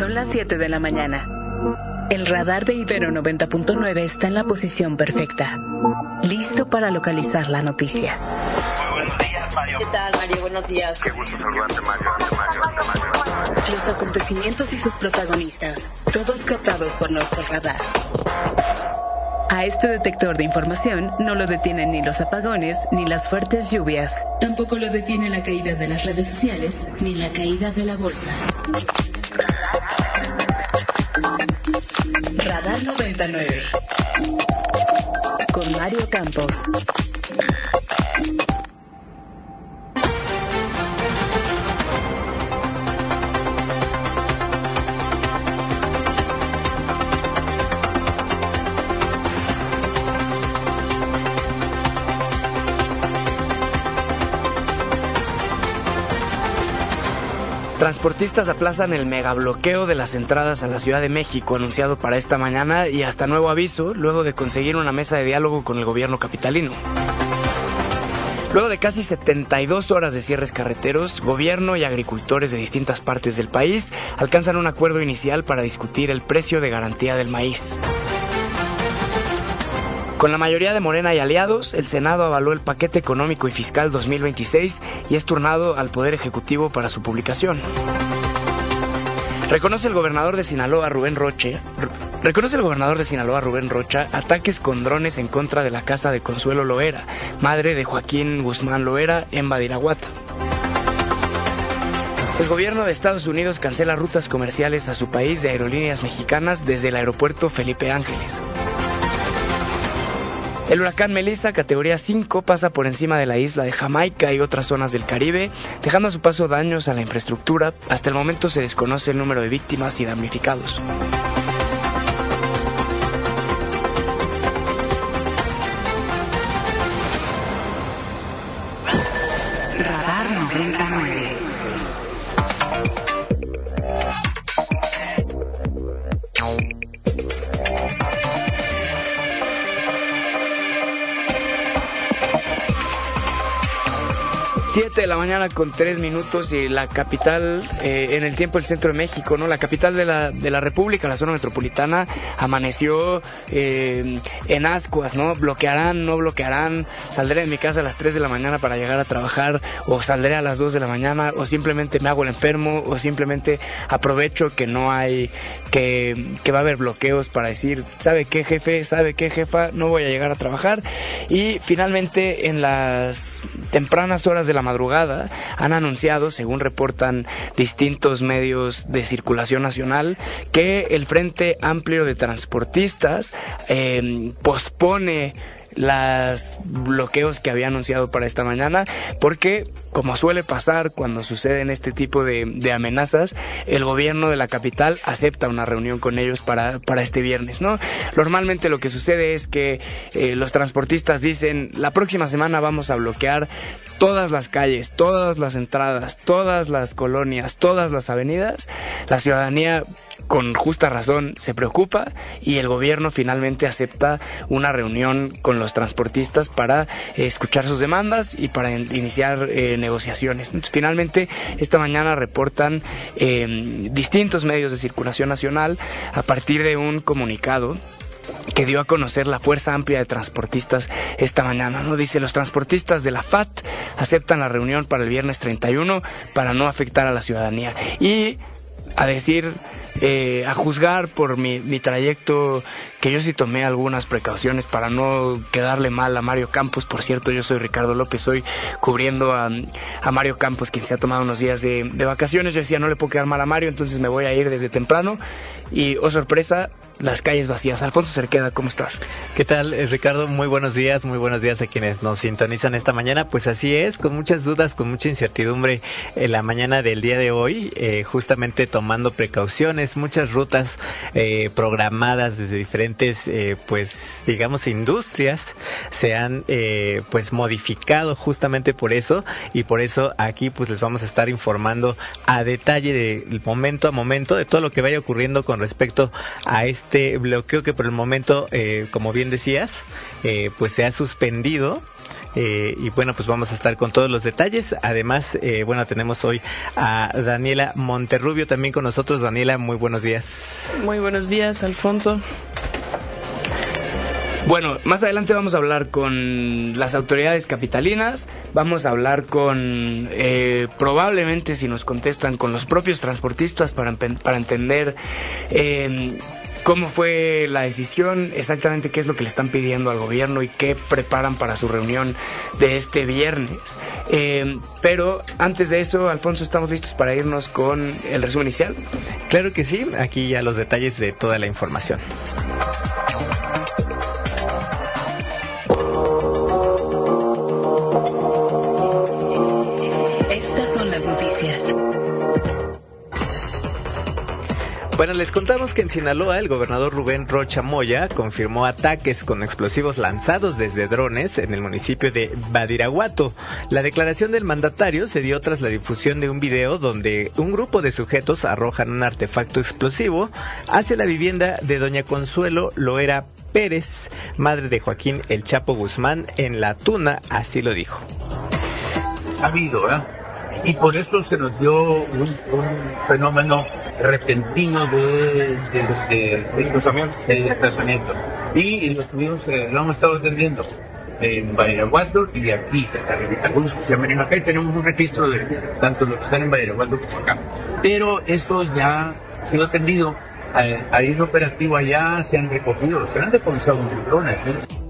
Son las 7 de la mañana. El radar de Ibero 90.9 está en la posición perfecta, listo para localizar la noticia. Muy buenos días, Mario. ¿Qué tal, Mario? Buenos días. Qué gusto saludarte, Mario. Los acontecimientos y sus protagonistas, todos captados por nuestro radar. A este detector de información no lo detienen ni los apagones ni las fuertes lluvias. Tampoco lo detiene la caída de las redes sociales ni la caída de la bolsa. Radar 99 con Mario Campos. Transportistas aplazan el megabloqueo de las entradas a la Ciudad de México anunciado para esta mañana y hasta nuevo aviso luego de conseguir una mesa de diálogo con el gobierno capitalino. Luego de casi 72 horas de cierres carreteros, gobierno y agricultores de distintas partes del país alcanzan un acuerdo inicial para discutir el precio de garantía del maíz. Con la mayoría de Morena y aliados, el Senado avaló el paquete económico y fiscal 2026 y es turnado al Poder Ejecutivo para su publicación. Reconoce el gobernador de Sinaloa, Rubén Rocha, ataques con drones en contra de la casa de Consuelo Loera, madre de Joaquín Guzmán Loera, en Badiraguato. El gobierno de Estados Unidos cancela rutas comerciales a su país de aerolíneas mexicanas desde el aeropuerto Felipe Ángeles. El huracán Melissa, categoría 5, pasa por encima de la isla de Jamaica y otras zonas del Caribe, dejando a su paso daños a la infraestructura. Hasta el momento se desconoce el número de víctimas y damnificados. Radar 99. Siete de la mañana con 3 minutos y la capital, en el tiempo del centro de México, ¿no? La capital de la República, la zona metropolitana, amaneció en ascuas, ¿no? Bloquearán, no bloquearán, saldré de mi casa a las 3 de la mañana para llegar a trabajar, o saldré a las 2 de la mañana, o simplemente me hago el enfermo, o simplemente aprovecho que no hay, que va a haber bloqueos para decir, ¿sabe qué, jefe? ¿Sabe qué, jefa? No voy a llegar a trabajar. Y finalmente, en las tempranas horas de la madrugada, han anunciado, según reportan distintos medios de circulación nacional, que el Frente Amplio de Transportistas pospone los bloqueos que había anunciado para esta mañana, porque como suele pasar cuando suceden este tipo de amenazas, el gobierno de la capital acepta una reunión con ellos para este viernes, ¿no? Normalmente lo que sucede es que los transportistas dicen, la próxima semana vamos a bloquear todas las calles, todas las entradas, todas las colonias, todas las avenidas. La ciudadanía, con justa razón, se preocupa y el gobierno finalmente acepta una reunión con los transportistas para escuchar sus demandas y para iniciar negociaciones. Entonces, finalmente, esta mañana reportan distintos medios de circulación nacional a partir de un comunicado que dio a conocer la Fuerza Amplia de Transportistas esta mañana, ¿no? Dice, los transportistas de la FAT aceptan la reunión para el viernes 31 para no afectar a la ciudadanía. Y a decir, a juzgar por mi trayecto, que yo sí tomé algunas precauciones para no quedarle mal a Mario Campos. Por cierto, yo soy Ricardo López, hoy cubriendo a Mario Campos, quien se ha tomado unos días de vacaciones. Yo decía, no le puedo quedar mal a Mario, entonces me voy a ir desde temprano. Y, oh sorpresa, las calles vacías. Alfonso Cerqueda, ¿cómo estás? ¿Qué tal, Ricardo? Muy buenos días a quienes nos sintonizan esta mañana. Pues así es, con muchas dudas, con mucha incertidumbre en la mañana del día de hoy, justamente tomando precauciones, muchas rutas programadas desde diferentes, pues digamos, industrias se han pues modificado justamente por eso, y por eso aquí pues les vamos a estar informando a detalle de momento a momento de todo lo que vaya ocurriendo con respecto a este bloqueo que por el momento, como bien decías, pues se ha suspendido y bueno, pues vamos a estar con todos los detalles. Además, bueno, tenemos hoy a Daniela Monterrubio también con nosotros. Daniela, muy buenos días. Muy buenos días, Alfonso. Bueno, más adelante vamos a hablar con las autoridades capitalinas, vamos a hablar con, probablemente si nos contestan, con los propios transportistas para entender cómo fue la decisión, exactamente qué es lo que le están pidiendo al gobierno y qué preparan para su reunión de este viernes. Pero antes de eso, Alfonso, ¿estamos listos para irnos con el resumen inicial? Claro que sí, aquí ya los detalles de toda la información. Bueno, les contamos que en Sinaloa el gobernador Rubén Rocha Moya confirmó ataques con explosivos lanzados desde drones en el municipio de Badiraguato. La declaración del mandatario se dio tras la difusión de un video donde un grupo de sujetos arrojan un artefacto explosivo hacia la vivienda de doña Consuelo Loera Pérez, madre de Joaquín El Chapo Guzmán, en La Tuna, así lo dijo. Ha habido, ¿verdad? Y por eso se nos dio un fenómeno repentino de desplazamiento. Y lo hemos estado atendiendo en Badiraguato y aquí. Algunos que se llaman acá y tenemos un registro de tanto los que están en Badiraguato como acá. Pero esto ya ha sido atendido. Ahí en operativo allá se han decomisado muchos drones.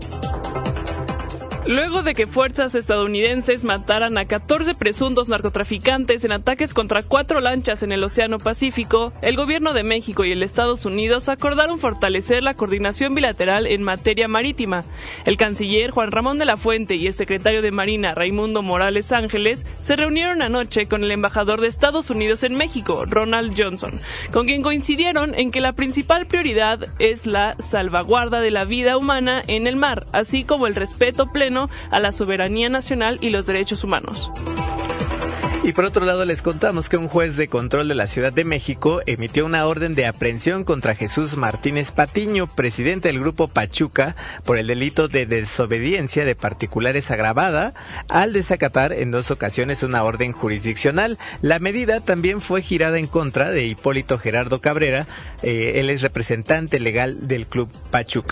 Luego de que fuerzas estadounidenses mataran a 14 presuntos narcotraficantes en ataques contra 4 lanchas en el Océano Pacífico, el gobierno de México y el Estados Unidos acordaron fortalecer la coordinación bilateral en materia marítima. El canciller Juan Ramón de la Fuente y el secretario de Marina Raimundo Morales Ángeles se reunieron anoche con el embajador de Estados Unidos en México, Ronald Johnson, con quien coincidieron en que la principal prioridad es la salvaguarda de la vida humana en el mar, así como el respeto pleno a la soberanía nacional y los derechos humanos. Y por otro lado les contamos que un juez de control de la Ciudad de México emitió una orden de aprehensión contra Jesús Martínez Patiño, presidente del Grupo Pachuca, por el delito de desobediencia de particulares agravada al desacatar en 2 ocasiones una orden jurisdiccional. La medida también fue girada en contra de Hipólito Gerardo Cabrera, él es representante legal del Club Pachuca.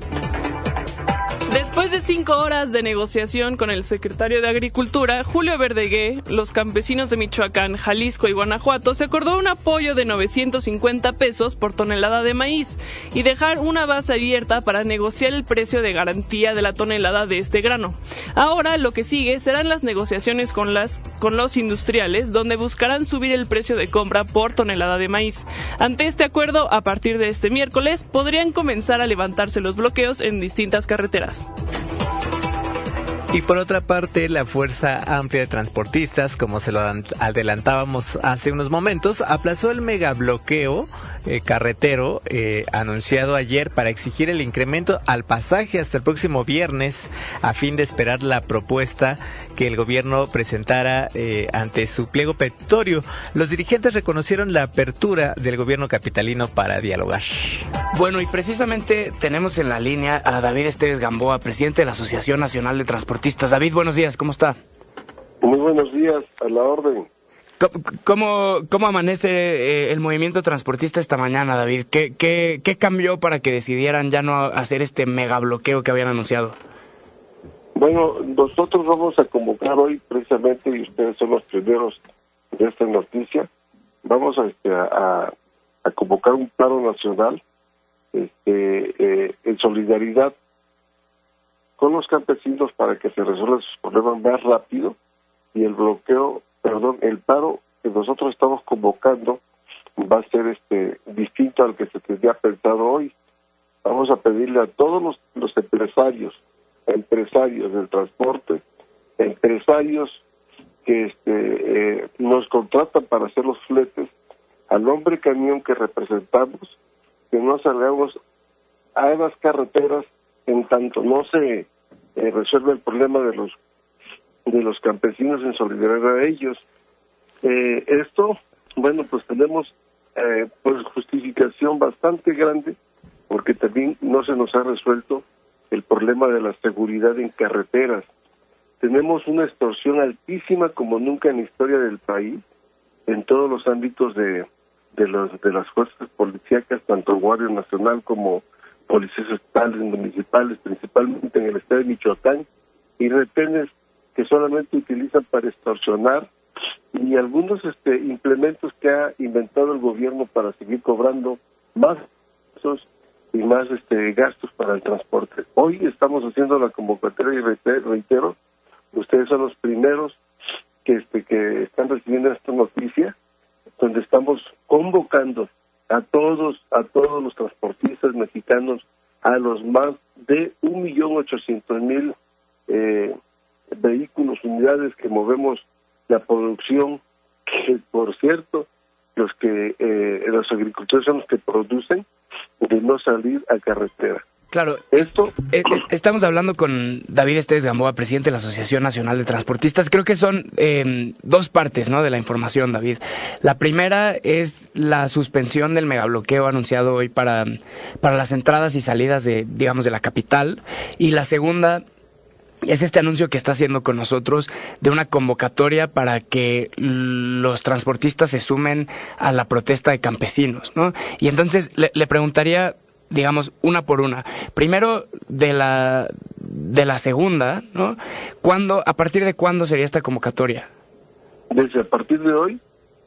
Después de 5 horas de negociación con el secretario de Agricultura, Julio Verdegué, los campesinos de Michoacán, Jalisco y Guanajuato, se acordó un apoyo de 950 pesos por tonelada de maíz y dejar una base abierta para negociar el precio de garantía de la tonelada de este grano. Ahora lo que sigue serán las negociaciones con los industriales, donde buscarán subir el precio de compra por tonelada de maíz. Ante este acuerdo, a partir de este miércoles, podrían comenzar a levantarse los bloqueos en distintas carreteras. Y por otra parte, la Fuerza Amplia de Transportistas, como se lo adelantábamos hace unos momentos, aplazó el megabloqueo carretero anunciado ayer para exigir el incremento al pasaje hasta el próximo viernes a fin de esperar la propuesta que el gobierno presentara ante su pliego petitorio. Los dirigentes reconocieron la apertura del gobierno capitalino para dialogar. Bueno, y precisamente tenemos en la línea a David Esteves Gamboa, presidente de la Asociación Nacional de Transportistas. David, buenos días, ¿cómo está? Muy buenos días, a la orden. ¿Cómo amanece el movimiento transportista esta mañana, David? ¿Qué cambió para que decidieran ya no hacer este megabloqueo que habían anunciado? Bueno, nosotros vamos a convocar hoy precisamente, y ustedes son los primeros de esta noticia, vamos a convocar un paro nacional en solidaridad con los campesinos para que se resuelvan sus problemas más rápido, y el paro que nosotros estamos convocando va a ser distinto al que se tenía pensado hoy. Vamos a pedirle a todos los empresarios del transporte, empresarios que nos contratan para hacer los fletes, al hombre camión que representamos, que no salgamos a las carreteras en tanto no se resuelve el problema de los campesinos en solidaridad a ellos. Esto, bueno, pues tenemos pues justificación bastante grande, porque también no se nos ha resuelto el problema de la seguridad en carreteras. tenemos una extorsión altísima como nunca en la historia del país, en todos los ámbitos de las fuerzas policíacas, tanto Guardia Nacional como policías estatales, municipales, principalmente en el estado de Michoacán, y retenes que solamente utilizan para extorsionar, y algunos implementos que ha inventado el gobierno para seguir cobrando más y más gastos para el transporte. Hoy estamos haciendo la convocatoria y reitero, ustedes son los primeros que están recibiendo esta noticia, donde estamos convocando a todos los transportistas mexicanos, a los más de 1.800.000 vehículos, unidades que movemos la producción, que por cierto, los agricultores son los que producen, de no salir a carretera. Claro, Esto estamos hablando con David Esteves Gamboa, presidente de la Asociación Nacional de Transportistas. Creo que son dos partes, ¿no?, de la información, David. La primera es la suspensión del megabloqueo anunciado hoy para las entradas y salidas de la capital, y la segunda es este anuncio que está haciendo con nosotros de una convocatoria para que los transportistas se sumen a la protesta de campesinos, ¿no? Y entonces le preguntaría, digamos, una por una. Primero, de la segunda, ¿no? ¿A partir de cuándo sería esta convocatoria? Desde a partir de hoy,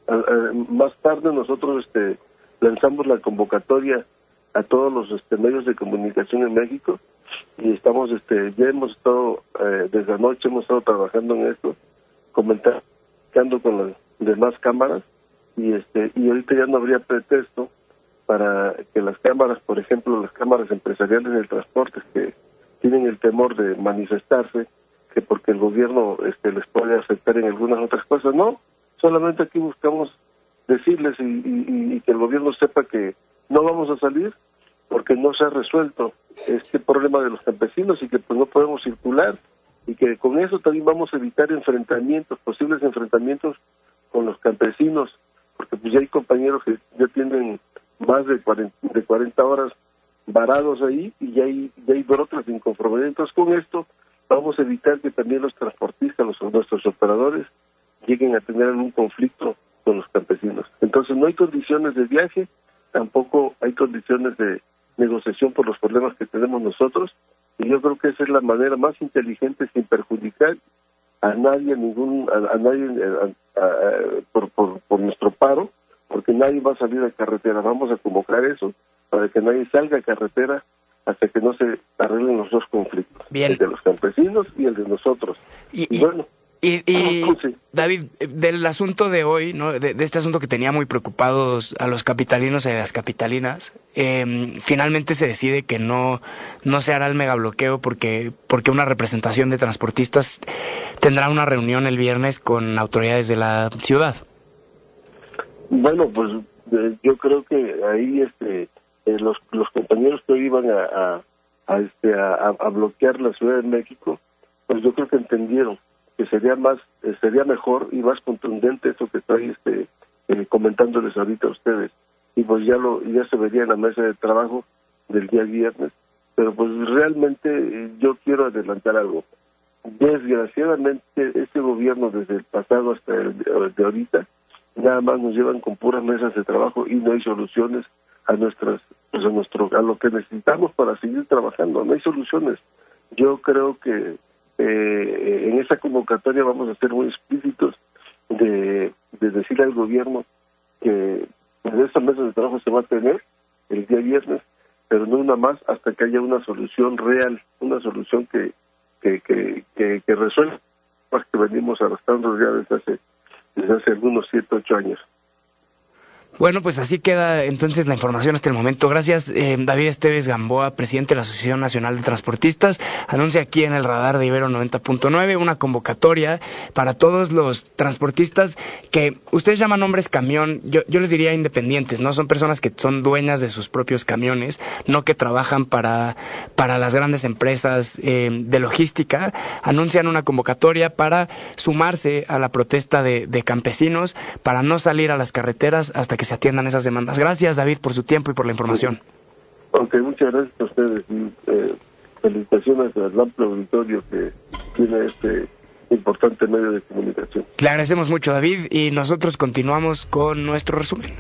más tarde nosotros lanzamos la convocatoria a todos los medios de comunicación en México, y estamos ya hemos estado desde anoche hemos estado trabajando en esto, comentando con las demás cámaras, y ahorita ya no habría pretexto para que las cámaras, por ejemplo, las cámaras empresariales del transporte, que tienen el temor de manifestarse, que porque el gobierno les puede afectar en algunas otras cosas. No, solamente aquí buscamos decirles y que el gobierno sepa que no vamos a salir porque no se ha resuelto este problema de los campesinos, y que pues no podemos circular, y que con eso también vamos a evitar posibles enfrentamientos con los campesinos, porque pues ya hay compañeros que ya tienen más de 40 horas varados ahí, y ya hay brotes de inconformidad. Entonces con esto vamos a evitar que también los transportistas, nuestros operadores, lleguen a tener algún conflicto con los campesinos. Entonces no hay condiciones de viaje, tampoco hay condiciones de negociación por los problemas que tenemos nosotros, y yo creo que esa es la manera más inteligente, sin perjudicar a nadie, por nuestro paro, porque nadie va a salir a carretera. Vamos a convocar eso para que nadie salga a carretera hasta que no se arreglen los dos conflictos. Bien. El de los campesinos y el de nosotros. Y bueno, Y sí. David, del asunto de hoy, ¿no?, de este asunto que tenía muy preocupados a los capitalinos y a las capitalinas, finalmente se decide que no se hará el megabloqueo porque una representación de transportistas tendrá una reunión el viernes con autoridades de la ciudad. Bueno, pues yo creo que ahí los compañeros que hoy iban a bloquear la Ciudad de México, pues yo creo que entendieron que sería mejor y más contundente eso que estoy comentándoles ahorita a ustedes, y pues ya se vería en la mesa de trabajo del día viernes. Pero pues realmente yo quiero adelantar algo. Desgraciadamente este gobierno, desde el pasado hasta el de ahorita, nada más nos llevan con puras mesas de trabajo y no hay soluciones a lo que necesitamos para seguir trabajando. No hay soluciones. Yo creo que en esa convocatoria vamos a ser muy explícitos de decirle al gobierno que esa mesa de trabajo se va a tener el día viernes, pero no una más hasta que haya una solución real, una solución que resuelva más que venimos arrastrando ya desde hace algunos 7, 8 años. Bueno, pues así queda entonces la información hasta el momento. Gracias, David Esteves Gamboa, presidente de la Asociación Nacional de Transportistas. Anuncia aquí en el radar de Ibero 90.9 una convocatoria para todos los transportistas que ustedes llaman hombres camión. Yo les diría independientes, ¿no? Son personas que son dueñas de sus propios camiones, no que trabajan para las grandes empresas de logística. Anuncian una convocatoria para sumarse a la protesta de campesinos, para no salir a las carreteras hasta que se atiendan esas demandas. Gracias, David, por su tiempo y por la información. Ok, muchas gracias a ustedes y felicitaciones al amplio auditorio que tiene importante medio de comunicación. Le agradecemos mucho, David, y nosotros continuamos con nuestro resumen.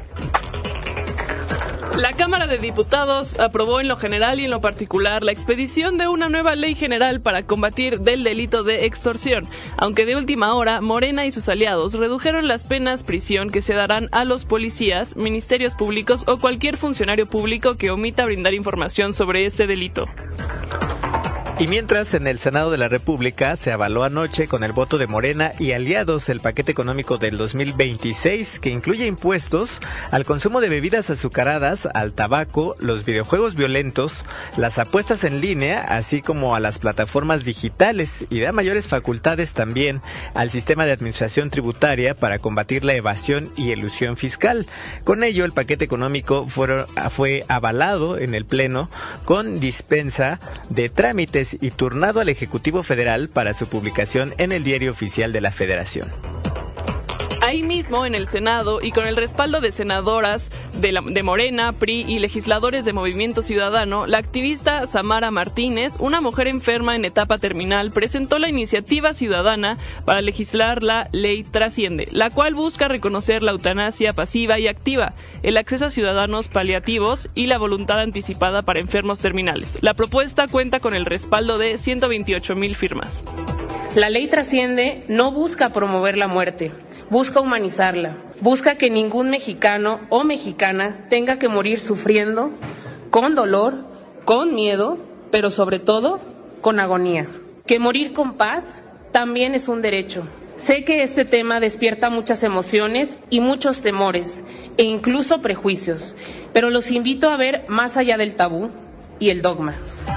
La Cámara de Diputados aprobó en lo general y en lo particular la expedición de una nueva ley general para combatir del delito de extorsión, aunque de última hora Morena y sus aliados redujeron las penas prisión que se darán a los policías, ministerios públicos o cualquier funcionario público que omita brindar información sobre este delito. Y mientras, en el Senado de la República se avaló anoche con el voto de Morena y aliados el paquete económico del 2026 que incluye impuestos al consumo de bebidas azucaradas, al tabaco, los videojuegos violentos, las apuestas en línea, así como a las plataformas digitales, y da mayores facultades también al sistema de administración tributaria para combatir la evasión y elusión fiscal. Con ello, el paquete económico fue avalado en el Pleno con dispensa de trámites y turnado al Ejecutivo Federal para su publicación en el Diario Oficial de la Federación. Ahí mismo, en el Senado, y con el respaldo de senadoras de Morena, PRI y legisladores de Movimiento Ciudadano, la activista Samara Martínez, una mujer enferma en etapa terminal, presentó la iniciativa ciudadana para legislar la Ley Trasciende, la cual busca reconocer la eutanasia pasiva y activa, el acceso a ciudadanos paliativos y la voluntad anticipada para enfermos terminales. La propuesta cuenta con el respaldo de 128,000 firmas. La Ley Trasciende no busca promover la muerte, busca humanizarla, busca que ningún mexicano o mexicana tenga que morir sufriendo, con dolor, con miedo, pero sobre todo con agonía. Que morir con paz también es un derecho. Sé que este tema despierta muchas emociones y muchos temores e incluso prejuicios, pero los invito a ver más allá del tabú y el dogma.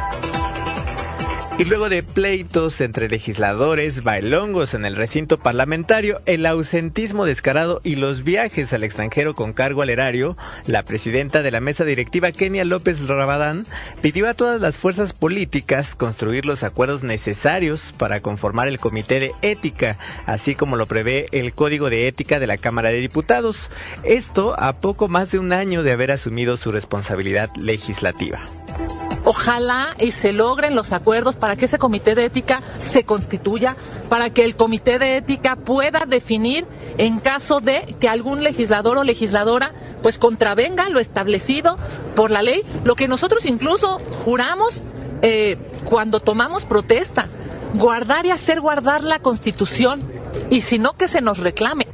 Y luego de pleitos entre legisladores, bailongos en el recinto parlamentario, el ausentismo descarado y los viajes al extranjero con cargo al erario, la presidenta de la mesa directiva, Kenia López Rabadán, pidió a todas las fuerzas políticas construir los acuerdos necesarios para conformar el Comité de Ética, así como lo prevé el Código de Ética de la Cámara de Diputados. Esto a poco más de un año de haber asumido su responsabilidad legislativa. Ojalá y se logren los acuerdos para que ese comité de ética se constituya, para que el comité de ética pueda definir en caso de que algún legislador o legisladora pues contravenga lo establecido por la ley, lo que nosotros incluso juramos cuando tomamos protesta, guardar y hacer guardar la Constitución, y si no, que se nos reclame.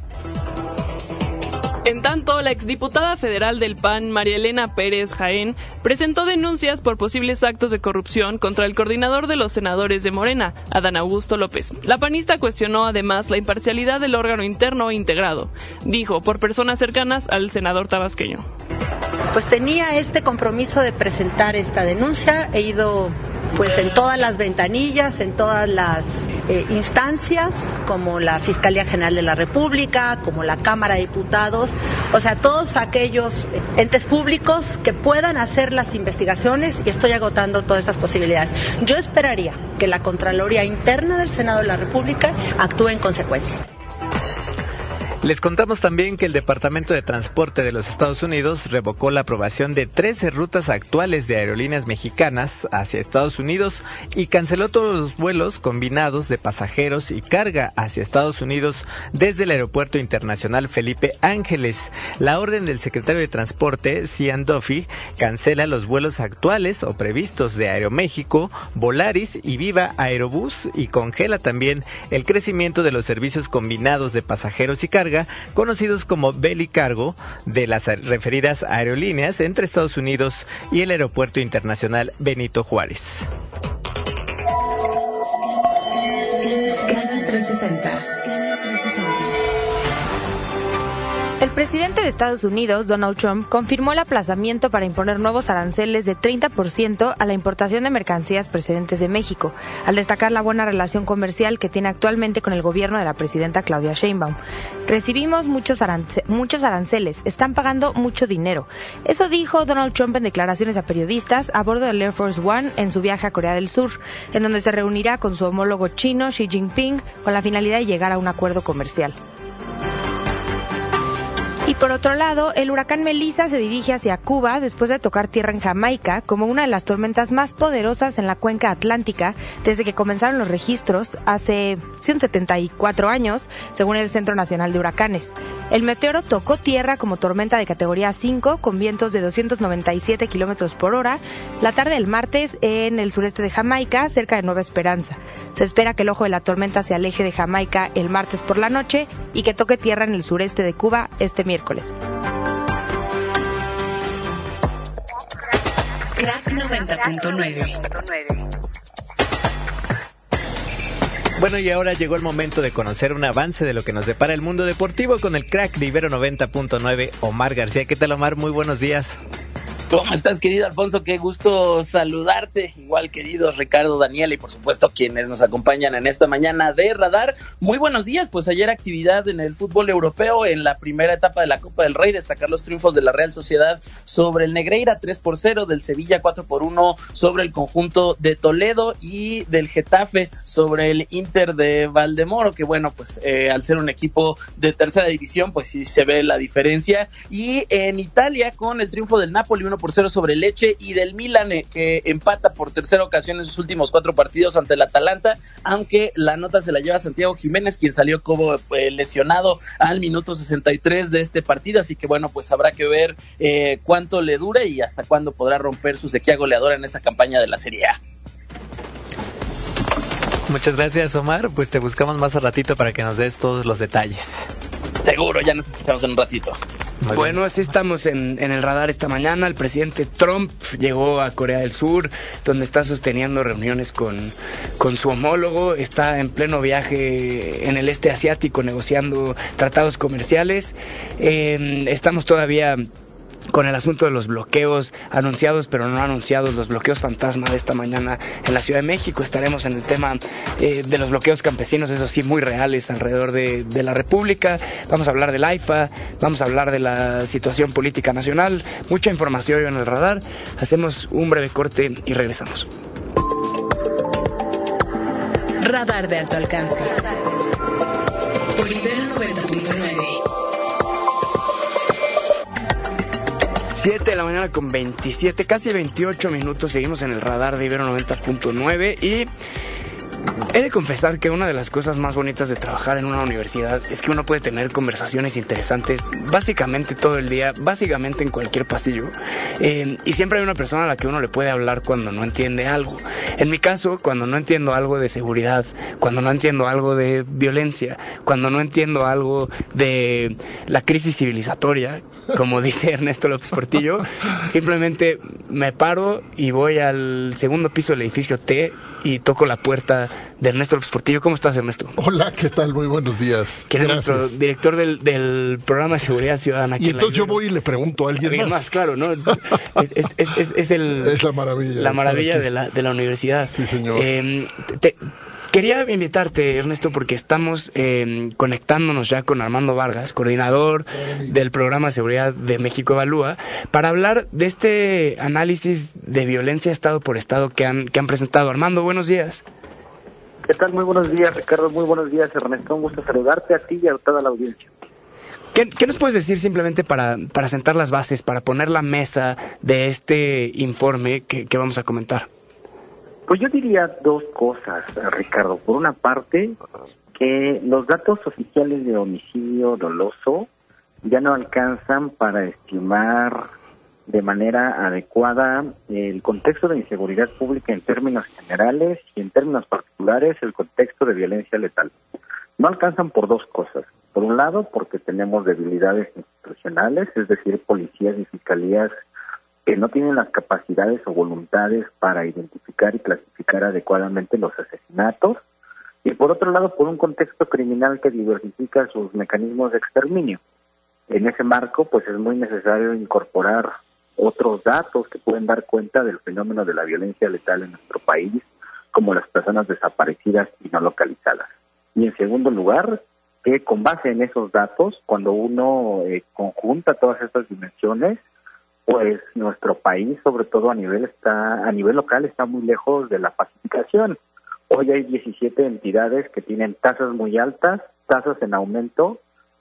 En tanto, la exdiputada federal del PAN, María Elena Pérez Jaén, presentó denuncias por posibles actos de corrupción contra el coordinador de los senadores de Morena, Adán Augusto López. La panista cuestionó además la imparcialidad del órgano interno e integrado, dijo, por personas cercanas al senador tabasqueño. Pues tenía este compromiso de presentar esta denuncia, he ido pues en todas las ventanillas, en todas las instancias, como la Fiscalía General de la República, como la Cámara de Diputados, o sea, todos aquellos entes públicos que puedan hacer las investigaciones, y estoy agotando todas esas posibilidades. Yo esperaría que la Contraloría Interna del Senado de la República actúe en consecuencia. Les contamos también que el Departamento de Transporte de los Estados Unidos revocó la aprobación de 13 rutas actuales de aerolíneas mexicanas hacia Estados Unidos y canceló todos los vuelos combinados de pasajeros y carga hacia Estados Unidos desde el Aeropuerto Internacional Felipe Ángeles. La orden del secretario de Transporte, Cian Duffy, cancela los vuelos actuales o previstos de Aeroméxico, Volaris y Viva Aerobús, y congela también el crecimiento de los servicios combinados de pasajeros y carga, conocidos como Belly Cargo, de las referidas aerolíneas entre Estados Unidos y el Aeropuerto Internacional Benito Juárez. Scanner 360. El presidente de Estados Unidos, Donald Trump, confirmó el aplazamiento para imponer nuevos aranceles de 30% a la importación de mercancías procedentes de México, al destacar la buena relación comercial que tiene actualmente con el gobierno de la presidenta Claudia Sheinbaum. Recibimos muchos aranceles, están pagando mucho dinero. Eso dijo Donald Trump en declaraciones a periodistas a bordo del Air Force One en su viaje a Corea del Sur, en donde se reunirá con su homólogo chino Xi Jinping con la finalidad de llegar a un acuerdo comercial. Y Por otro lado, el huracán Melissa se dirige hacia Cuba después de tocar tierra en Jamaica como una de las tormentas más poderosas en la cuenca atlántica desde que comenzaron los registros hace 174 años, según el Centro Nacional de Huracanes. El meteoro tocó tierra como tormenta de categoría 5 con vientos de 297 kilómetros por hora la tarde del martes en el sureste de Jamaica, cerca de Nueva Esperanza. Se espera que el ojo de la tormenta se aleje de Jamaica el martes por la noche y que toque tierra en el sureste de Cuba este miércoles. Crack 90.9. Bueno, y ahora llegó el momento de conocer un avance de lo que nos depara el mundo deportivo con el crack de Ibero 90.9, Omar García. ¿Qué tal, Omar? Muy buenos días. ¿Cómo estás, querido Alfonso? Qué gusto saludarte. Igual, queridos Ricardo, Daniela y por supuesto quienes nos acompañan en esta mañana de Radar. Muy buenos días. Pues ayer actividad en el fútbol europeo en la primera etapa de la Copa del Rey. Destacar los triunfos de la Real Sociedad sobre el Negreira 3-0, del Sevilla 4-1 sobre el conjunto de Toledo y del Getafe sobre el Inter de Valdemoro, que bueno, pues al ser un equipo de tercera división, pues sí se ve la diferencia. Y en Italia con el triunfo del Napoli 1-0 sobre el Lecce y del Milan, que empata por tercera ocasión en sus últimos 4 partidos ante el Atalanta, aunque la nota se la lleva Santiago Jiménez, quien salió como lesionado al minuto 63 de este partido, así que bueno, pues habrá que ver cuánto le dure y hasta cuándo podrá romper su sequía goleadora en esta campaña de la Serie A. Muchas gracias, Omar. Pues te buscamos más a ratito para que nos des todos los detalles. Seguro, ya nos escuchamos en un ratito. Bueno, así estamos en el radar esta mañana. El presidente Trump llegó a Corea del Sur, donde está sosteniendo reuniones con su homólogo. Está en pleno viaje en el este asiático negociando tratados comerciales. Estamos todavía con el asunto de los bloqueos anunciados pero no anunciados, los bloqueos fantasma de esta mañana en la Ciudad de México. Estaremos en el tema de los bloqueos campesinos, eso sí, muy reales alrededor de la República. Vamos a hablar del AIFA, vamos a hablar de la situación política nacional, mucha información hoy en el radar. Hacemos un breve corte y regresamos. Radar de alto alcance por Ibero 90.9. 7 de la mañana con 27, casi 28 minutos, seguimos en el radar de Ibero 90.9 y he de confesar que una de las cosas más bonitas de trabajar en una universidad es que uno puede tener conversaciones interesantes básicamente todo el día, básicamente en cualquier pasillo, y siempre hay una persona a la que uno le puede hablar cuando no entiende algo. En mi caso, cuando no entiendo algo de seguridad, cuando no entiendo algo de violencia, cuando no entiendo algo de la crisis civilizatoria, como dice Ernesto López Portillo, simplemente me paro y voy al segundo piso del edificio T y toco la puerta de Ernesto López Portillo. ¿Cómo estás, Ernesto? Hola, ¿qué tal? Muy buenos días. ¿Quién es nuestro director del programa de seguridad ciudadana? Y entonces yo voy y le pregunto a alguien más. Claro, ¿no? Es la maravilla. La maravilla de la universidad. Sí, señor. Quería invitarte, Ernesto, porque estamos conectándonos ya con Armando Vargas, coordinador del programa de seguridad de México Evalúa, para hablar de este análisis de violencia estado por estado que han presentado. Armando, buenos días. ¿Qué tal? Muy buenos días, Ricardo. Muy buenos días, Ernesto. Un gusto saludarte a ti y a toda la audiencia. ¿Qué nos puedes decir simplemente para sentar las bases, para poner la mesa de este informe que vamos a comentar? Pues yo diría dos cosas, Ricardo. Por una parte, que los datos oficiales de homicidio doloso ya no alcanzan para estimar de manera adecuada el contexto de inseguridad pública en términos generales y en términos particulares el contexto de violencia letal. No alcanzan por dos cosas. Por un lado, porque tenemos debilidades institucionales, es decir, policías y fiscalías que no tienen las capacidades o voluntades para identificar y clasificar adecuadamente los asesinatos, y por otro lado, por un contexto criminal que diversifica sus mecanismos de exterminio. En ese marco, pues es muy necesario incorporar otros datos que pueden dar cuenta del fenómeno de la violencia letal en nuestro país, como las personas desaparecidas y no localizadas. Y en segundo lugar, que con base en esos datos, cuando uno conjunta todas estas dimensiones, pues nuestro país, sobre todo a nivel local, está muy lejos de la pacificación. Hoy hay 17 entidades que tienen tasas muy altas, tasas en aumento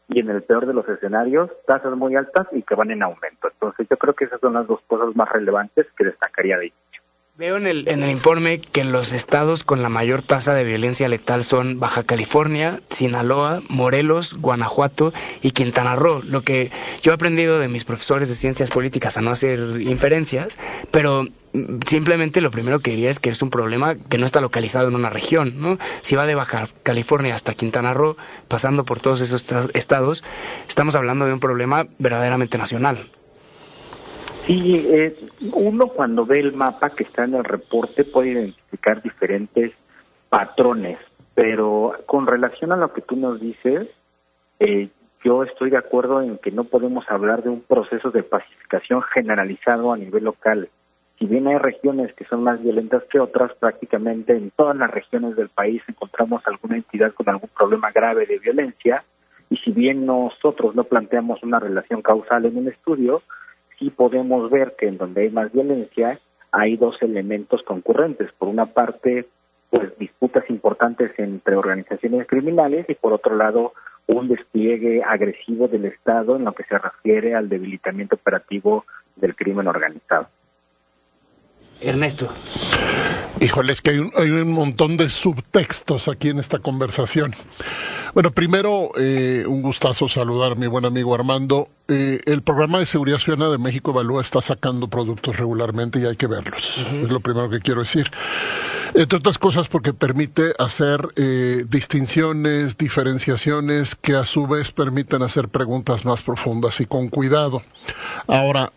y en el peor de los escenarios, tasas muy altas y que van en aumento. Entonces yo creo que esas son las dos cosas más relevantes que destacaría de inicio. Veo en el informe que los estados con la mayor tasa de violencia letal son Baja California, Sinaloa, Morelos, Guanajuato y Quintana Roo. Lo que yo he aprendido de mis profesores de ciencias políticas a no hacer inferencias, pero simplemente lo primero que diría es que es un problema que no está localizado en una región, ¿no? Si va de Baja California hasta Quintana Roo, pasando por todos esos estados, estamos hablando de un problema verdaderamente nacional. Sí, uno cuando ve el mapa que está en el reporte puede identificar diferentes patrones, pero con relación a lo que tú nos dices, yo estoy de acuerdo en que no podemos hablar de un proceso de pacificación generalizado a nivel local. Si bien hay regiones que son más violentas que otras, prácticamente en todas las regiones del país encontramos alguna entidad con algún problema grave de violencia, y si bien nosotros no planteamos una relación causal en un estudio, sí podemos ver que en donde hay más violencia hay dos elementos concurrentes. Por una parte, pues disputas importantes entre organizaciones criminales y por otro lado, un despliegue agresivo del Estado en lo que se refiere al debilitamiento operativo del crimen organizado. Ernesto. Híjole, es que hay un montón de subtextos aquí en esta conversación. Bueno, primero, un gustazo saludar a mi buen amigo Armando. El programa de Seguridad Ciudadana de México Evalúa está sacando productos regularmente y hay que verlos. Es lo primero que quiero decir. Entre otras cosas porque permite hacer distinciones, diferenciaciones que a su vez permiten hacer preguntas más profundas y con cuidado. Ahora,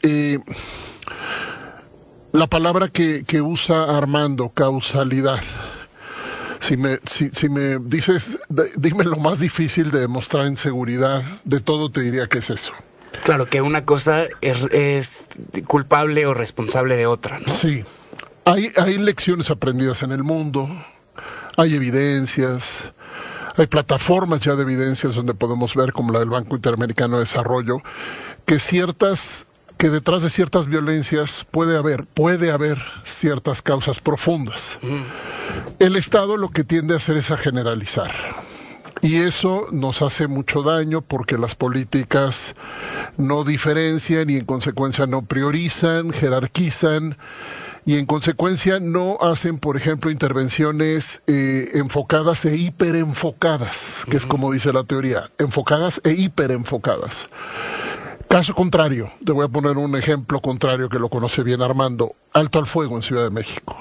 la palabra que usa Armando, causalidad. Si me dices, dime lo más difícil de demostrar en seguridad, de todo te diría que es eso. Claro, que una cosa es culpable o responsable de otra, ¿no? Sí. Hay lecciones aprendidas en el mundo, hay evidencias, hay plataformas ya de evidencias donde podemos ver, como la del Banco Interamericano de Desarrollo, que detrás de ciertas violencias puede haber ciertas causas profundas. El Estado lo que tiende a hacer es a generalizar. Y eso nos hace mucho daño porque las políticas no diferencian y en consecuencia no priorizan, jerarquizan y en consecuencia no hacen, por ejemplo, intervenciones enfocadas e hiperenfocadas, que es como dice la teoría, enfocadas e hiperenfocadas. Caso contrario, te voy a poner un ejemplo contrario que lo conoce bien Armando, Alto al Fuego en Ciudad de México.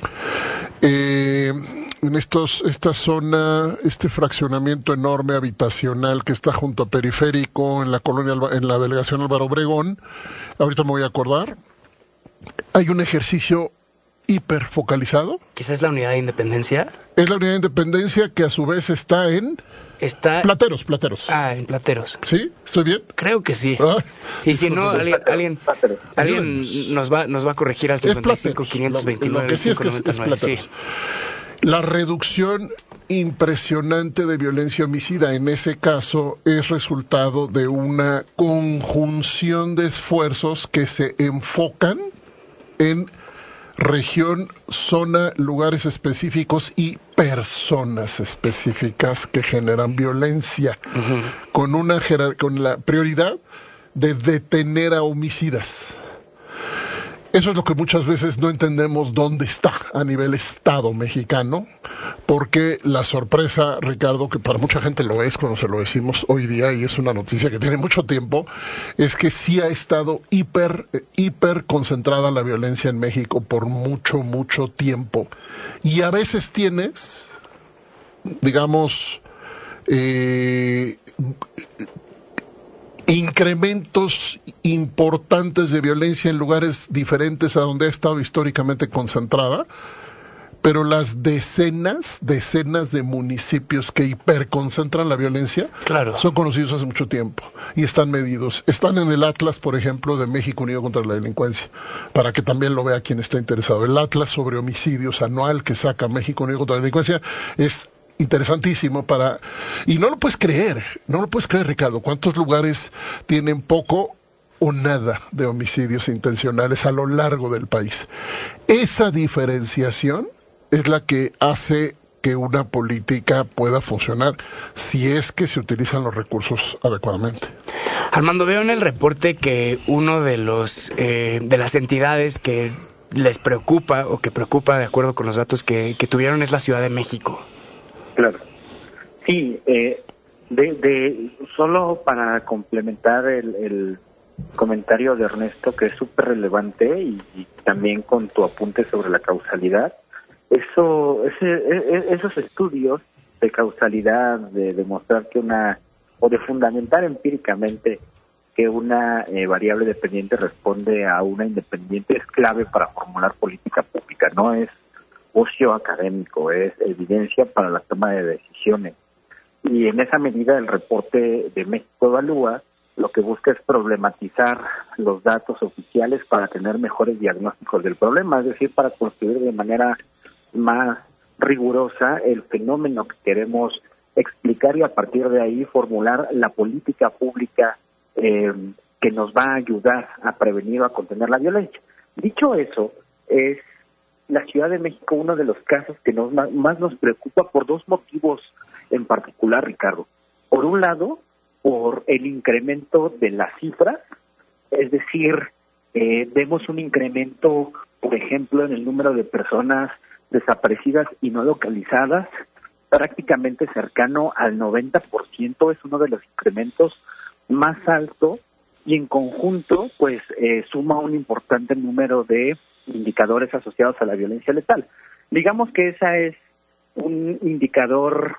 En esta zona, este fraccionamiento enorme habitacional que está junto a Periférico, en la delegación Álvaro Obregón, ahorita me voy a acordar, hay un ejercicio hiperfocalizado. ¿Quizás es la Unidad de Independencia? Es la Unidad de Independencia que a su vez está en... Plateros. Ah, en Plateros. ¿Sí? ¿Estoy bien? Creo que sí. Y si no, alguien nos va a corregir al 55 529 Lo que sí es que es Plateros. Sí. La reducción impresionante de violencia homicida en ese caso es resultado de una conjunción de esfuerzos que se enfocan en región, zona, lugares específicos y personas específicas que generan violencia, con la prioridad de detener a homicidas. Eso es lo que muchas veces no entendemos dónde está a nivel Estado mexicano, porque la sorpresa, Ricardo, que para mucha gente lo es cuando se lo decimos hoy día, y es una noticia que tiene mucho tiempo, es que sí ha estado hiper concentrada la violencia en México por mucho tiempo. Y a veces tienes, digamos, incrementos importantes de violencia en lugares diferentes a donde ha estado históricamente concentrada, pero las decenas de municipios que hiperconcentran la violencia son conocidos hace mucho tiempo y están medidos. Están en el Atlas, por ejemplo, de México Unido contra la Delincuencia, para que también lo vea quien está interesado. El Atlas sobre homicidios anual que saca México Unido contra la Delincuencia es interesantísimo y no lo puedes creer, Ricardo, cuántos lugares tienen poco o nada de homicidios intencionales a lo largo del país. Esa diferenciación es la que hace que una política pueda funcionar si es que se utilizan los recursos adecuadamente. Armando, veo en el reporte que uno de de las entidades que les preocupa o que preocupa de acuerdo con los datos que tuvieron es la Ciudad de México. Claro. Sí, solo para complementar el comentario de Ernesto, que es súper relevante, y también con tu apunte sobre la causalidad, esos estudios de causalidad, de demostrar que o de fundamentar empíricamente que una variable dependiente responde a una independiente, es clave para formular política pública. No es ocio académico, es evidencia para la toma de decisiones. Y en esa medida el reporte de México Evalúa lo que busca es problematizar los datos oficiales para tener mejores diagnósticos del problema, es decir, para construir de manera más rigurosa el fenómeno que queremos explicar y a partir de ahí formular la política pública que nos va a ayudar a prevenir o a contener la violencia. Dicho eso, es la Ciudad de México uno de los casos que más nos preocupa por dos motivos en particular, Ricardo. Por un lado, por el incremento de las cifras, es decir, vemos un incremento, por ejemplo, en el número de personas desaparecidas y no localizadas, prácticamente cercano al 90%, es uno de los incrementos más altos y en conjunto pues suma un importante número de indicadores asociados a la violencia letal. Digamos que esa es un indicador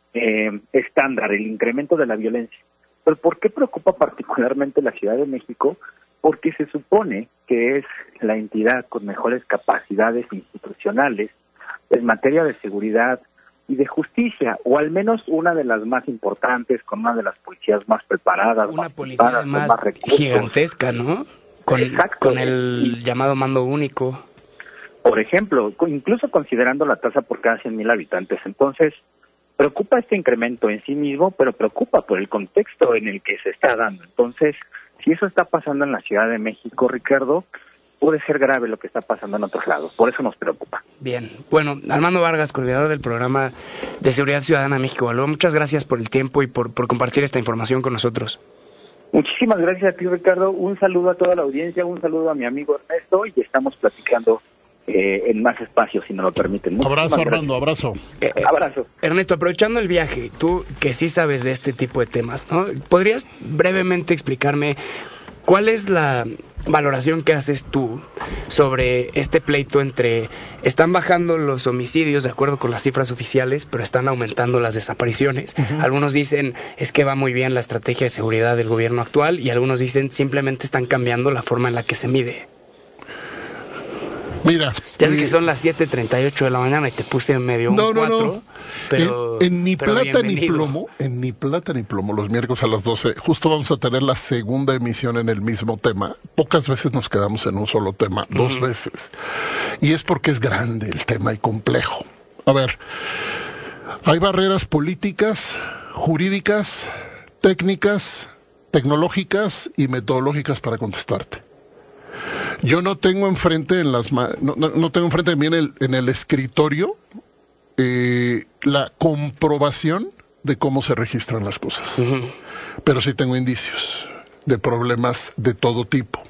estándar, el incremento de la violencia. Pero ¿por qué preocupa particularmente la Ciudad de México? Porque se supone que es la entidad con mejores capacidades institucionales en materia de seguridad y de justicia, o al menos una de las más importantes, con una de las policías más preparadas. Una policía además gigantesca, ¿no? Con el llamado mando único. Por ejemplo, incluso considerando la tasa por cada 100,000 habitantes. Entonces, preocupa este incremento en sí mismo, pero preocupa por el contexto en el que se está dando. Entonces, si eso está pasando en la Ciudad de México, Ricardo, puede ser grave lo que está pasando en otros lados. Por eso nos preocupa. Bien. Bueno, Armando Vargas, coordinador del programa de Seguridad Ciudadana México Evalúa, muchas gracias por el tiempo y por compartir esta información con nosotros. Muchísimas gracias a ti, Ricardo. Un saludo a toda la audiencia, un saludo a mi amigo Ernesto, y estamos platicando en más espacios, si nos lo permiten. Abrazo, Armando, abrazo. Abrazo. Ernesto, aprovechando el viaje, tú que sí sabes de este tipo de temas, ¿no? ¿Podrías brevemente explicarme cuál es la valoración que haces tú sobre este pleito entre están bajando los homicidios de acuerdo con las cifras oficiales, pero están aumentando las desapariciones? Algunos dicen es que va muy bien la estrategia de seguridad del gobierno actual y algunos dicen simplemente están cambiando la forma en la que se mide. Mira, ya sé que son las 7:38 de la mañana y te puse en medio un 4, no. Pero en Ni pero Plata bienvenido. Ni Plata ni Plomo, los miércoles a las 12, justo vamos a tener la segunda emisión en el mismo tema. Pocas veces nos quedamos en un solo tema, dos veces. Y es porque es grande el tema y complejo. A ver, hay barreras políticas, jurídicas, técnicas, tecnológicas y metodológicas para contestarte. Yo no tengo enfrente no tengo enfrente de mí en el escritorio la comprobación de cómo se registran las cosas. Pero sí tengo indicios de problemas de todo tipo.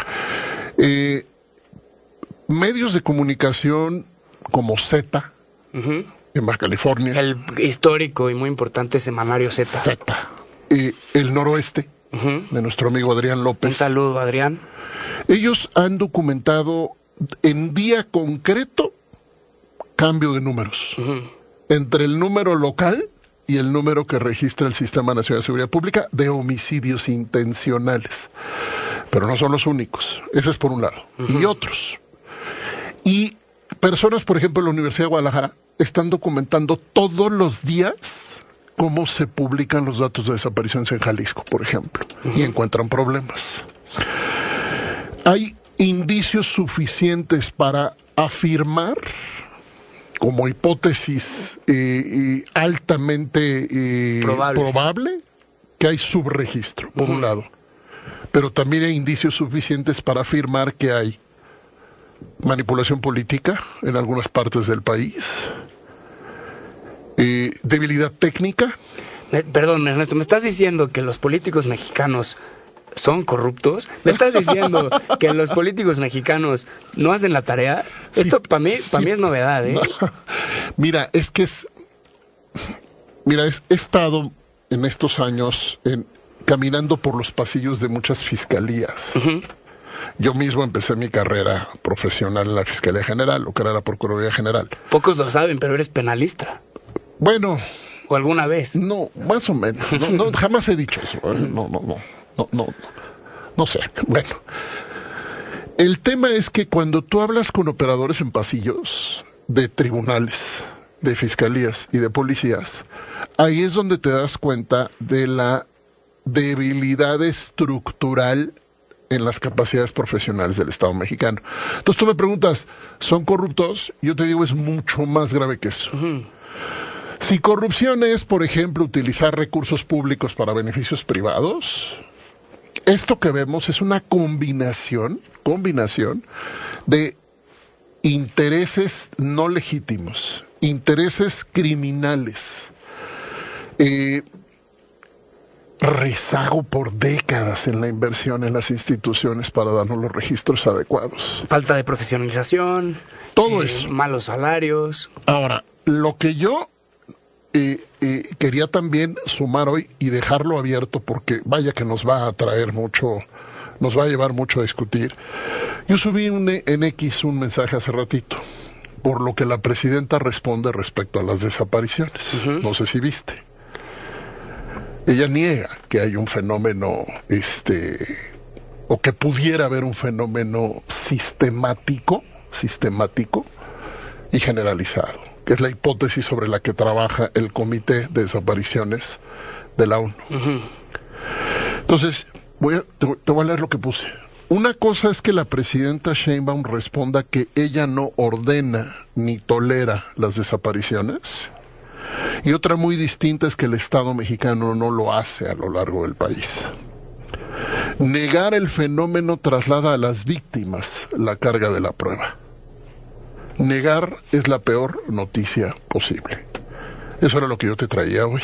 Medios de comunicación como Z, en Baja California. El histórico y muy importante semanario Z. El Noroeste, de nuestro amigo Adrián López. Un saludo, Adrián. Ellos han documentado en día concreto cambio de números entre el número local y el número que registra el Sistema Nacional de Seguridad Pública de homicidios intencionales. Pero no son los únicos. Ese es por un lado. Y otros. Y personas, por ejemplo, en la Universidad de Guadalajara, están documentando todos los días cómo se publican los datos de desapariciones en Jalisco, por ejemplo. Y encuentran problemas. Hay indicios suficientes para afirmar, como hipótesis altamente probable, que hay subregistro, por un lado. Pero también hay indicios suficientes para afirmar que hay manipulación política en algunas partes del país, debilidad técnica. Perdón, Ernesto, ¿me estás diciendo que los políticos mexicanos son corruptos? ¿Me estás diciendo que los políticos mexicanos no hacen la tarea? Esto para mí es novedad, ¿eh? Mira, he estado en estos años caminando por los pasillos de muchas fiscalías. Uh-huh. Yo mismo empecé mi carrera profesional en la Fiscalía General, o que era la Procuraduría General. Pocos lo saben, pero eres penalista. Bueno. ¿O alguna vez? No, más o menos. No, jamás he dicho eso. No sé. Bueno. El tema es que cuando tú hablas con operadores en pasillos de tribunales, de fiscalías y de policías, ahí es donde te das cuenta de la debilidad estructural en las capacidades profesionales del Estado mexicano. Entonces tú me preguntas, ¿son corruptos? Yo te digo, es mucho más grave que eso. Uh-huh. Si corrupción es, por ejemplo, utilizar recursos públicos para beneficios privados, esto que vemos es una combinación de intereses no legítimos, intereses criminales, rezago por décadas en la inversión en las instituciones para darnos los registros adecuados. Falta de profesionalización. Todo eso. Malos salarios. Ahora, lo que yo quería también sumar hoy y dejarlo abierto, porque vaya que nos va a traer mucho, nos va a llevar mucho a discutir. Yo subí en X un mensaje hace ratito, por lo que la presidenta responde respecto a las desapariciones. Uh-huh. No sé si viste. Ella niega que hay un fenómeno, o que pudiera haber un fenómeno sistemático y generalizado, que es la hipótesis sobre la que trabaja el Comité de Desapariciones de la ONU. Uh-huh. Entonces, te voy a leer lo que puse. Una cosa es que la presidenta Sheinbaum responda que ella no ordena ni tolera las desapariciones, y otra muy distinta es que el Estado mexicano no lo hace a lo largo del país. Negar el fenómeno traslada a las víctimas la carga de la prueba. Negar es la peor noticia posible. Eso era lo que yo te traía hoy.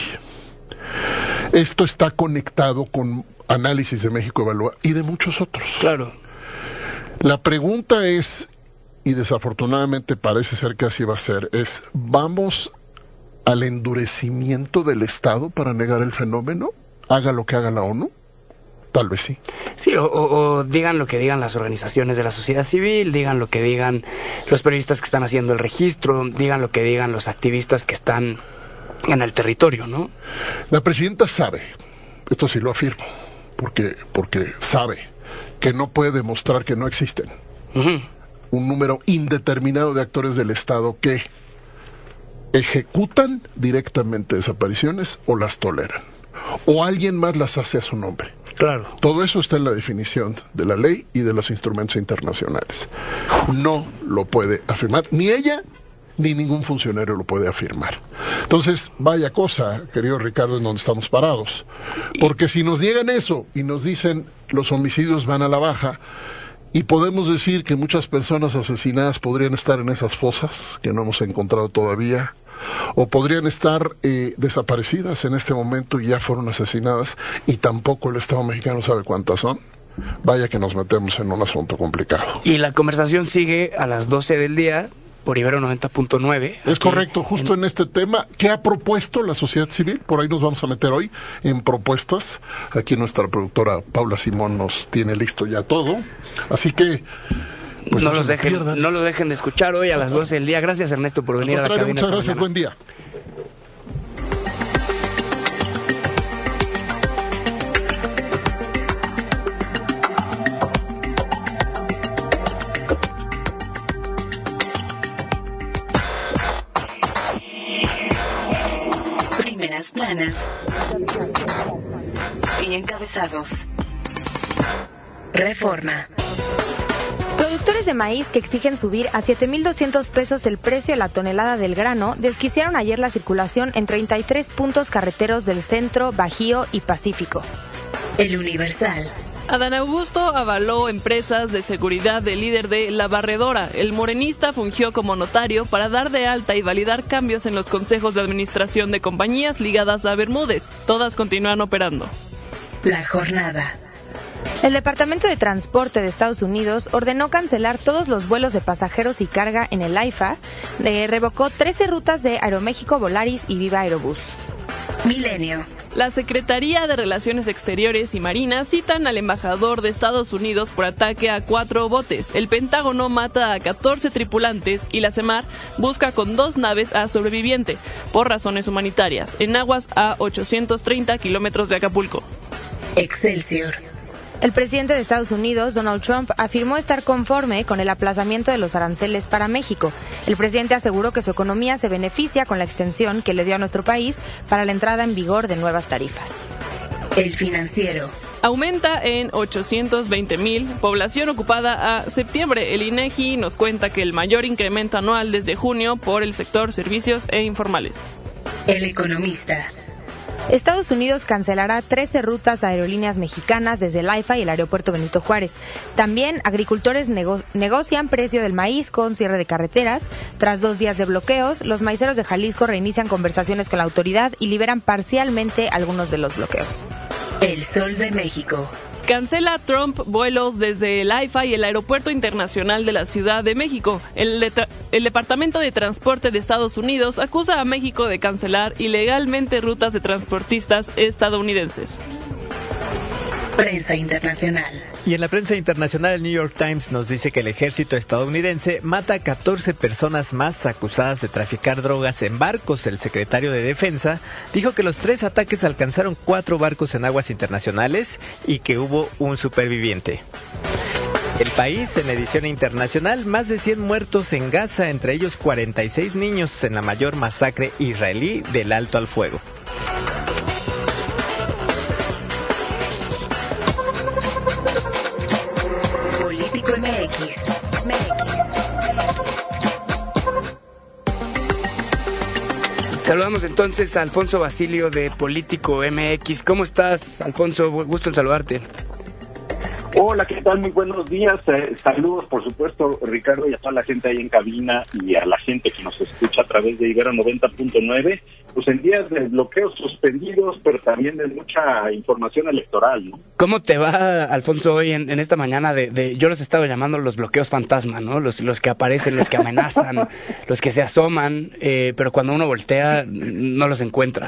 Esto está conectado con Análisis de México Evalúa y de muchos otros. Claro. La pregunta es, y desafortunadamente parece ser que así va a ser, es, ¿vamos al endurecimiento del Estado para negar el fenómeno? Haga lo que haga la ONU. Tal vez sí. Sí, o digan lo que digan las organizaciones de la sociedad civil, digan lo que digan los periodistas que están haciendo el registro, digan lo que digan los activistas que están en el territorio, ¿no? La presidenta sabe, esto sí lo afirmo, porque sabe que no puede demostrar que no existen. Uh-huh. Un número indeterminado de actores del Estado que ejecutan directamente desapariciones o las toleran, o alguien más las hace a su nombre. Claro. Todo eso está en la definición de la ley y de los instrumentos internacionales. No lo puede afirmar ni ella ni ningún funcionario lo puede afirmar. Entonces, vaya cosa, querido Ricardo, en donde estamos parados. Porque si nos niegan eso y nos dicen los homicidios van a la baja, y podemos decir que muchas personas asesinadas podrían estar en esas fosas que no hemos encontrado todavía, o podrían estar desaparecidas en este momento y ya fueron asesinadas, y tampoco el Estado mexicano sabe cuántas son. Vaya que nos metemos en un asunto complicado. Y la conversación sigue a las 12 del día por Ibero 90.9. Es correcto, justo en este tema. ¿Qué ha propuesto la sociedad civil? Por ahí nos vamos a meter hoy en propuestas. Aquí nuestra productora Paula Simón nos tiene listo ya todo. Así que pues no lo dejen de escuchar hoy a las 12 del día. Gracias, Ernesto, por venir a la cabina. Muchas gracias, buen día. Primeras planas y encabezados. Reforma. Productores de maíz que exigen subir a 7,200 pesos el precio de la tonelada del grano desquiciaron ayer la circulación en 33 puntos carreteros del centro, Bajío y Pacífico. El Universal. Adán Augusto avaló empresas de seguridad del líder de La Barredora. El morenista fungió como notario para dar de alta y validar cambios en los consejos de administración de compañías ligadas a Bermúdez. Todas continúan operando. La jornada. El Departamento de Transporte de Estados Unidos ordenó cancelar todos los vuelos de pasajeros y carga en el AIFA. Revocó 13 rutas de Aeroméxico, Volaris y Viva Aerobús. Milenio. La Secretaría de Relaciones Exteriores y Marina citan al embajador de Estados Unidos por ataque a 4 botes. El Pentágono mata a 14 tripulantes y la CEMAR busca con 2 naves a sobreviviente por razones humanitarias en aguas a 830 kilómetros de Acapulco. Excelsior. El presidente de Estados Unidos, Donald Trump, afirmó estar conforme con el aplazamiento de los aranceles para México. El presidente aseguró que su economía se beneficia con la extensión que le dio a nuestro país para la entrada en vigor de nuevas tarifas. El Financiero. Aumenta en 820,000 población ocupada a septiembre. El INEGI nos cuenta que el mayor incremento anual desde junio por el sector servicios e informales. El Economista. Estados Unidos cancelará 13 rutas a aerolíneas mexicanas desde el AIFA y el aeropuerto Benito Juárez. También agricultores negocian precio del maíz con cierre de carreteras. Tras 2 días de bloqueos, los maiceros de Jalisco reinician conversaciones con la autoridad y liberan parcialmente algunos de los bloqueos. El Sol de México. Cancela Trump vuelos desde el AIFA y el Aeropuerto Internacional de la Ciudad de México. El Departamento de Transporte de Estados Unidos acusa a México de cancelar ilegalmente rutas de transportistas estadounidenses. Prensa internacional. Y en la prensa internacional, el New York Times nos dice que el ejército estadounidense mata a 14 personas más acusadas de traficar drogas en barcos. El secretario de Defensa dijo que los 3 ataques alcanzaron 4 barcos en aguas internacionales y que hubo un superviviente. El País, en edición internacional, más de 100 muertos en Gaza, entre ellos 46 niños en la mayor masacre israelí del alto al fuego. Saludamos entonces a Alfonso Basilio de Político MX. ¿Cómo estás, Alfonso? Gusto en saludarte. Hola, ¿qué tal? Muy buenos días. Saludos, por supuesto, Ricardo, y a toda la gente ahí en cabina y a la gente que nos escucha a través de Ibero 90.9. Pues en días de bloqueos suspendidos, pero también de mucha información electoral, ¿no? ¿Cómo te va, Alfonso, hoy en esta mañana yo los he estado llamando los bloqueos fantasma, ¿no? Los que aparecen, los que amenazan, los que se asoman, pero cuando uno voltea no los encuentra.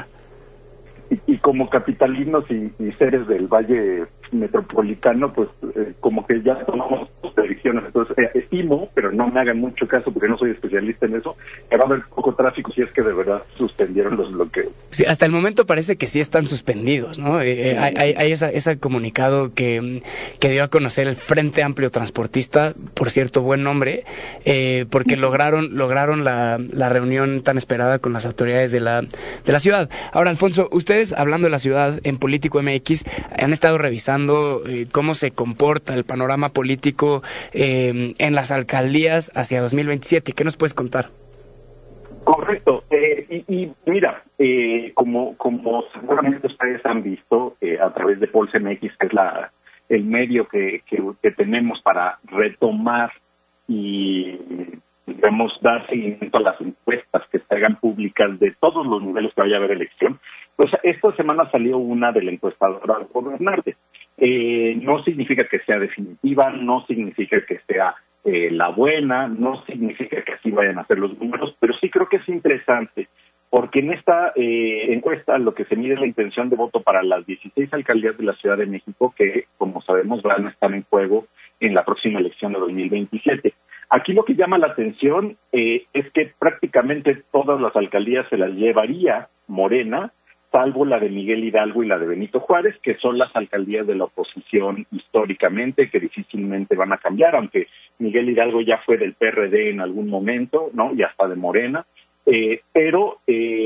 Y como capitalinos y seres del Valle Metropolitano, pues como que ya tomamos decisiones. Entonces estimo, pero no me hagan mucho caso porque no soy especialista en eso, que va a haber poco tráfico si es que de verdad suspendieron los bloqueos. Sí, hasta el momento parece que sí están suspendidos, ¿no? Hay ese comunicado que dio a conocer el Frente Amplio Transportista, por cierto, buen nombre, porque lograron la reunión tan esperada con las autoridades de la ciudad. Ahora, Alfonso, ustedes, hablando de la ciudad, en Político MX, han estado revisando cómo se comporta el panorama político en las alcaldías hacia 2027. ¿Qué nos puedes contar? Correcto. Y mira, como seguramente ustedes han visto a través de Pulse MX, que es el medio que tenemos para retomar y, digamos, dar seguimiento a las encuestas que se hagan públicas de todos los niveles que vaya a haber elección, pues esta semana salió una de la encuestadora Gobernarte. No significa que sea definitiva, no significa que sea la buena, no significa que así vayan a ser los números, pero sí creo que es interesante, porque en esta encuesta lo que se mide es la intención de voto para las 16 alcaldías de la Ciudad de México, que, como sabemos, van a estar en juego en la próxima elección de 2027. Aquí lo que llama la atención es que prácticamente todas las alcaldías se las llevaría Morena, salvo la de Miguel Hidalgo y la de Benito Juárez, que son las alcaldías de la oposición históricamente, que difícilmente van a cambiar, aunque Miguel Hidalgo ya fue del PRD en algún momento, ¿no? Y hasta de Morena, pero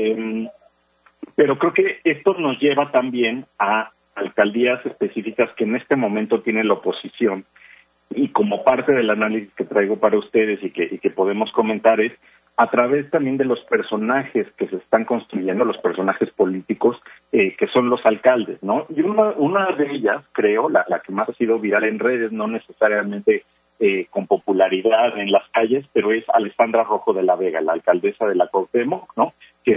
creo que esto nos lleva también a alcaldías específicas que en este momento tiene la oposición, y como parte del análisis que traigo para ustedes y que podemos comentar es a través también de los personajes que se están construyendo, los personajes políticos que son los alcaldes, ¿no? Y una de ellas, creo, la que más ha sido viral en redes, no necesariamente con popularidad en las calles, pero es Alessandra Rojo de la Vega, la alcaldesa de la Cuauhtémoc, ¿no? Que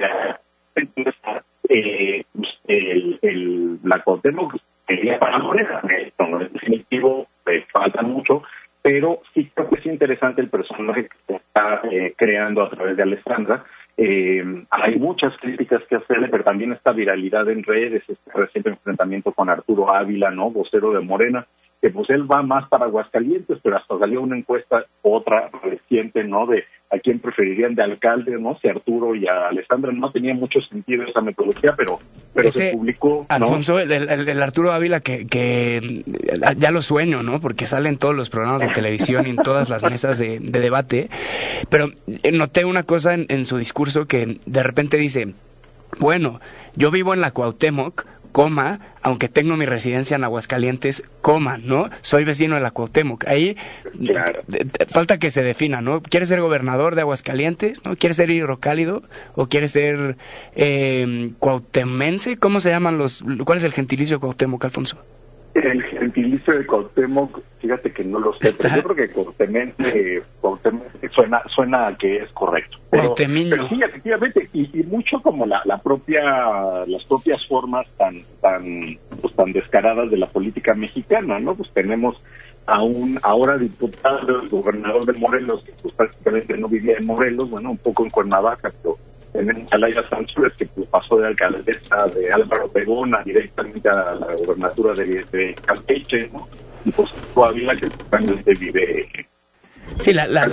la Cuauhtémoc quería para Morena, en definitivo falta mucho, pero sí creo que es interesante el personaje que se está creando a través de Alessandra. Hay muchas críticas que hacerle, pero también esta viralidad en redes, este reciente enfrentamiento con Arturo Ávila, ¿no? Vocero de Morena, que pues él va más para Aguascalientes, pero hasta salió una encuesta, otra reciente, ¿no? De a quién preferirían de alcalde, ¿no? Si Arturo y a Alessandra. No tenía mucho sentido esa metodología, pero se publicó, ¿no? Alfonso, el Arturo Ávila que ya lo sueño, ¿no? Porque sale en todos los programas de televisión y en todas las mesas de debate, pero noté una cosa en su discurso que de repente dice, bueno, yo vivo en la Cuauhtémoc, coma, aunque tengo mi residencia en Aguascalientes, coma, ¿no? Soy vecino de la Cuauhtémoc. Ahí claro. Falta que se defina, ¿no? ¿Quieres ser gobernador de Aguascalientes? ¿No? ¿Quieres ser hidrocálido? ¿O quieres ser cuauhtemense? ¿Cómo se llaman cuál es el gentilicio de Cuauhtémoc, Alfonso? El gentilicio de Cuauhtémoc, fíjate que no lo sé, pero yo creo que Cuauhtemense suena a que es correcto. Pero sí, efectivamente, y mucho como las propias formas tan descaradas de la política mexicana, ¿no? Pues tenemos a un ahora diputado, el gobernador de Morelos, que pues prácticamente no vivía en Morelos, bueno, un poco en Cuernavaca, pero tenemos a Laida Sansores, que pues, pasó de alcaldesa de Álvaro Obregón directamente a la gobernatura de Campeche, ¿no? Y pues todavía que actualmente vive... Sí,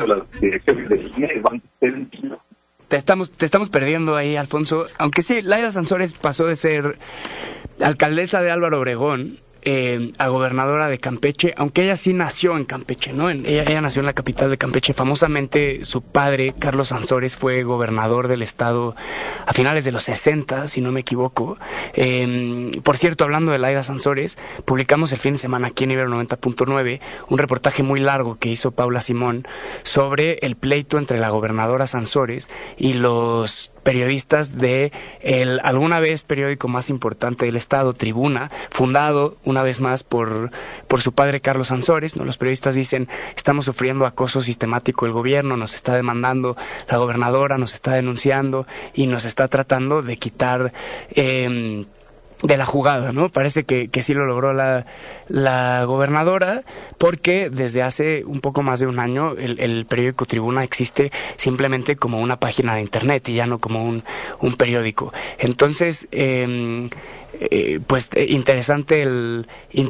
te estamos perdiendo ahí, Alfonso. Aunque sí, Laida Sansores pasó de ser alcaldesa de Álvaro Obregón a gobernadora de Campeche, aunque ella sí nació en Campeche, ¿no? Ella nació en la capital de Campeche. Famosamente, su padre, Carlos Sansores, fue gobernador del estado a finales de los 60, si no me equivoco. Por cierto, hablando de Laida Sansores, publicamos el fin de semana aquí en Ibero 90.9 un reportaje muy largo que hizo Paula Simón sobre el pleito entre la gobernadora Sansores y los periodistas de alguna vez periódico más importante del estado, Tribuna, fundado una vez más por su padre Carlos Sansores, ¿no? Los periodistas dicen, estamos sufriendo acoso sistemático del gobierno, nos está demandando la gobernadora, nos está denunciando y nos está tratando de quitar de la jugada, ¿no? Parece que sí lo logró la gobernadora, porque desde hace un poco más de un año el periódico Tribuna existe simplemente como una página de internet y ya no como un periódico. Entonces, pues interesante el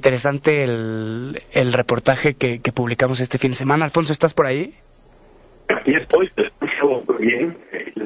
reportaje que publicamos este fin de semana. Alfonso, ¿estás por ahí? Aquí estoy, te escucho bien.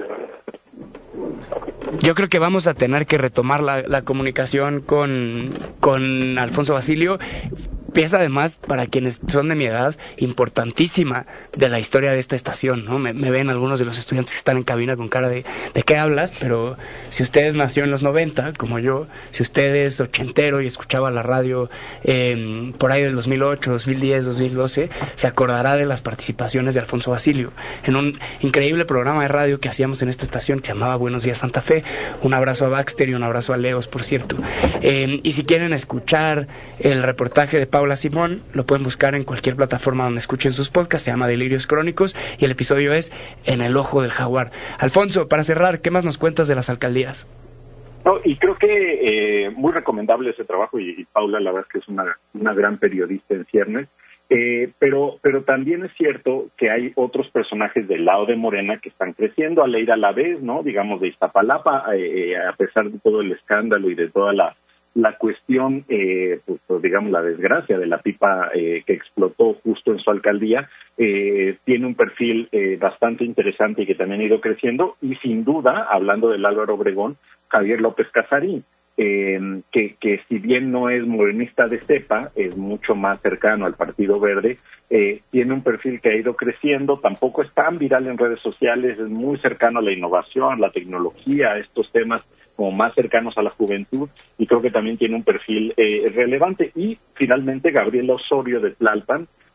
Yo creo que vamos a tener que retomar la comunicación con Alfonso Basilio. Pieza además, para quienes son de mi edad, importantísima de la historia de esta estación, ¿no? Me ven algunos de los estudiantes que están en cabina con cara de qué hablas, pero si usted nació en los 90, como yo, si usted es ochentero y escuchaba la radio por ahí del 2008, 2010, 2012, se acordará de las participaciones de Alfonso Basilio en un increíble programa de radio que hacíamos en esta estación que se llamaba Buenos Días Santa Fe. Un abrazo a Baxter y un abrazo a Leos, por cierto. Y si quieren escuchar el reportaje de Paula Simón, lo pueden buscar en cualquier plataforma donde escuchen sus podcasts. Se llama Delirios Crónicos y el episodio es En el Ojo del Jaguar. Alfonso, para cerrar, ¿qué más nos cuentas de las alcaldías? No, y creo que muy recomendable ese trabajo, y Paula la verdad es que es una gran periodista en ciernes, pero también es cierto que hay otros personajes del lado de Morena que están creciendo. Aleida Alavés, ¿no? Digamos, de Iztapalapa, a pesar de todo el escándalo y de toda la cuestión, pues digamos la desgracia de la pipa que explotó justo en su alcaldía, tiene un perfil bastante interesante y que también ha ido creciendo. Y sin duda, hablando del Álvaro Obregón, Javier López Casarín, que si bien no es morenista de cepa, es mucho más cercano al Partido Verde, tiene un perfil que ha ido creciendo, tampoco es tan viral en redes sociales, es muy cercano a la innovación, la tecnología, a estos temas como más cercanos a la juventud, y creo que también tiene un perfil relevante. Y finalmente Gabriela Osorio de Tlalpan,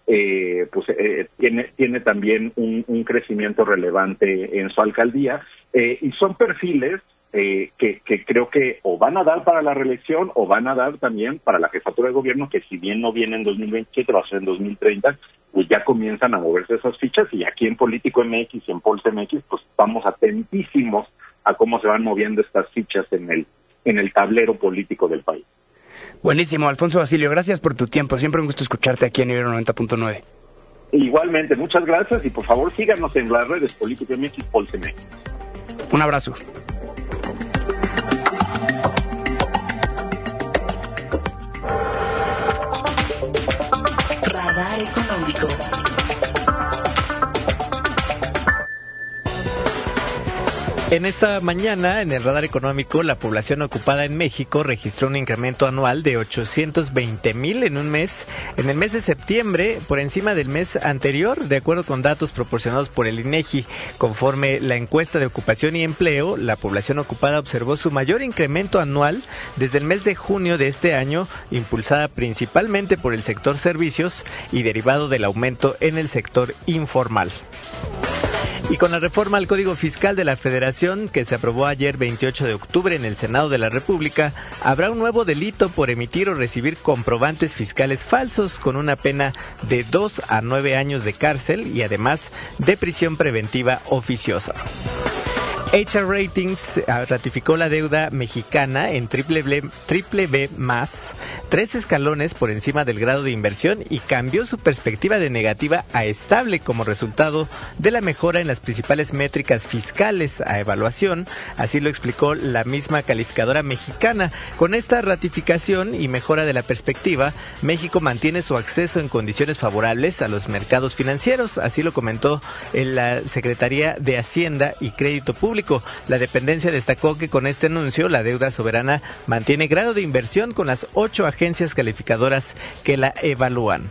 tiene también un crecimiento relevante en su alcaldía, y son perfiles que creo que o van a dar para la reelección o van a dar también para la jefatura de gobierno, que si bien no viene en 2027, va a ser en 2030, pues ya comienzan a moverse esas fichas, y aquí en Político MX y en Pulse MX pues estamos atentísimos a cómo se van moviendo estas fichas en el tablero político del país. Buenísimo, Alfonso Basilio, gracias por tu tiempo, siempre un gusto escucharte aquí en Ibero 90.9. Igualmente, muchas gracias, y por favor síganos en las redes Político MX, Pulse MX. Un abrazo. Radar Económico. En esta mañana, en el radar económico, la población ocupada en México registró un incremento anual de 820,000 en un mes. En el mes de septiembre, por encima del mes anterior, de acuerdo con datos proporcionados por el INEGI. Conforme la encuesta de ocupación y empleo, la población ocupada observó su mayor incremento anual desde el mes de junio de este año, impulsada principalmente por el sector servicios y derivado del aumento en el sector informal. Y con la reforma al Código Fiscal de la Federación, que se aprobó ayer 28 de octubre en el Senado de la República, habrá un nuevo delito por emitir o recibir comprobantes fiscales falsos, con una pena de 2 a 9 años de cárcel y además de prisión preventiva oficiosa. HR Ratings ratificó la deuda mexicana en triple B+, 3 escalones por encima del grado de inversión, y cambió su perspectiva de negativa a estable como resultado de la mejora en las principales métricas fiscales a evaluación. Así lo explicó la misma calificadora mexicana. Con esta ratificación y mejora de la perspectiva, México mantiene su acceso en condiciones favorables a los mercados financieros. Así lo comentó en la Secretaría de Hacienda y Crédito Público. La dependencia destacó que con este anuncio la deuda soberana mantiene grado de inversión con las 8 agencias calificadoras que la evalúan.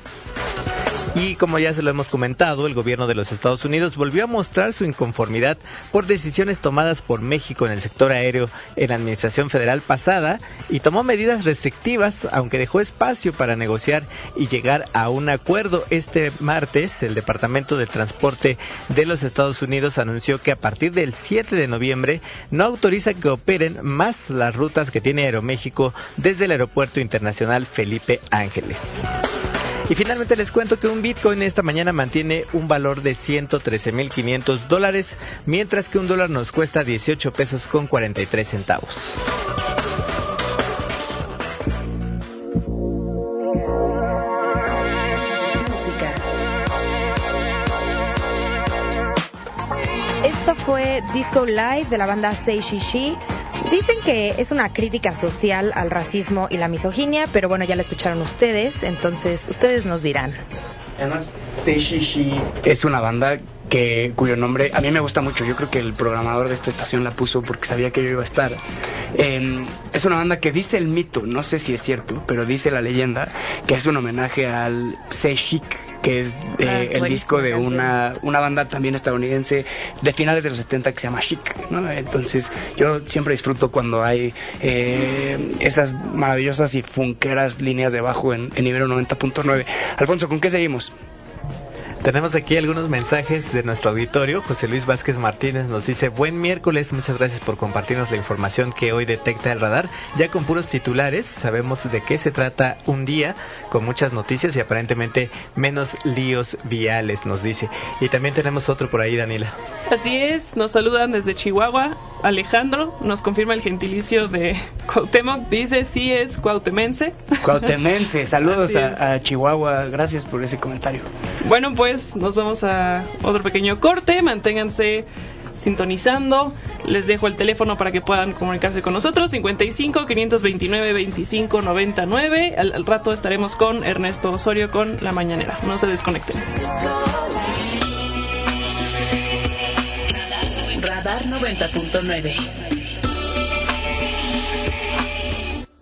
Y como ya se lo hemos comentado, el gobierno de los Estados Unidos volvió a mostrar su inconformidad por decisiones tomadas por México en el sector aéreo en la administración federal pasada, y tomó medidas restrictivas, aunque dejó espacio para negociar y llegar a un acuerdo. Este martes, el Departamento de Transporte de los Estados Unidos anunció que a partir del 7 de noviembre no autoriza que operen más las rutas que tiene Aeroméxico desde el Aeropuerto Internacional Felipe Ángeles. Y finalmente les cuento que un Bitcoin esta mañana mantiene un valor de $113,500, mientras que un dólar nos cuesta 18 pesos con 43 centavos. Esto fue Disco Live de la banda Say She She. Dicen que es una crítica social al racismo y la misoginia, pero bueno, ya la escucharon ustedes, entonces ustedes nos dirán. Además, Say She She es una banda cuyo nombre a mí me gusta mucho. Yo creo que el programador de esta estación la puso porque sabía que yo iba a estar. Es una banda que dice el mito, no sé si es cierto, pero dice la leyenda que es un homenaje al Say Chic, que es el disco de una banda también estadounidense de finales de los 70 que se llama Chic, ¿no? Entonces yo siempre disfruto cuando hay esas maravillosas y funkeras líneas de bajo en Ibero 90.9. Alfonso, ¿con qué seguimos? Tenemos aquí algunos mensajes de nuestro auditorio. José Luis Vázquez Martínez nos dice: buen miércoles, muchas gracias por compartirnos la información que hoy detecta el radar. Ya con puros titulares sabemos de qué se trata un día, con muchas noticias y aparentemente menos líos viales, nos dice. Y también tenemos otro por ahí, Daniela. Así es, nos saludan desde Chihuahua. Alejandro nos confirma el gentilicio de Cuauhtémoc, dice sí es cuautemense. Cuautemense, saludos a Chihuahua, gracias por ese comentario. Bueno, pues nos vamos a otro pequeño corte, manténganse sintonizando. Les dejo el teléfono para que puedan comunicarse con nosotros, 55-529-2599. Al rato estaremos con Ernesto Osorio con La Mañanera, no se desconecten. Radar 90.9.